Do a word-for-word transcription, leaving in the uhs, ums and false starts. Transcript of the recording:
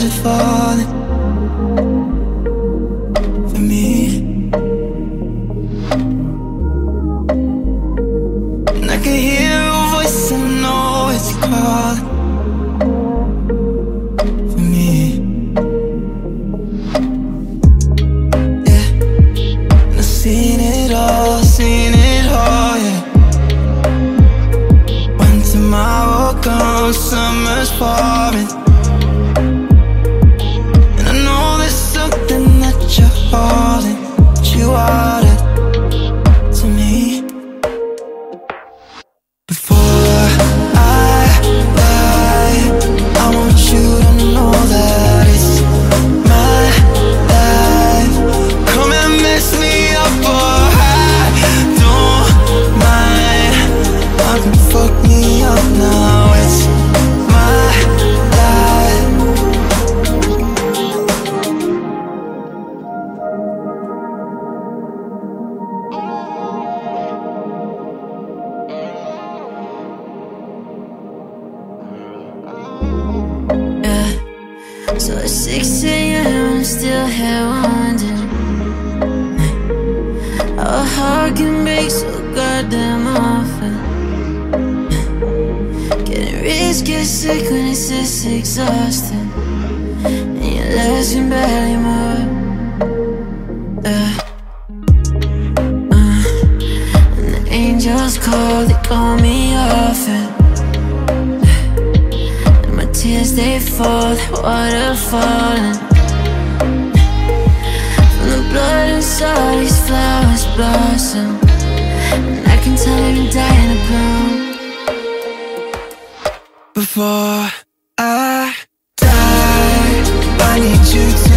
started falling for me. And I can hear a voice, I know it's calling for me. Yeah, and I've seen it all, seen it all, yeah. When tomorrow comes, summer's falling, and I know there's something that you're holding, that you ordered to me. Before I die, I want you to know that it's my life. Come and mess me up, or I don't mind. I can fuck me up now, it's my life. Yeah, so it's six A M I'm still here wondering how a heart can break so goddamn often. Getting rich, get sick when it's this exhausting, and your legs can barely move. Yeah. Uh, and the angels call, they call me often. And my tears, they fall, like water falling from the blood inside these flowers blossom. And I can tell every day in a bloom. Before I die, I need you to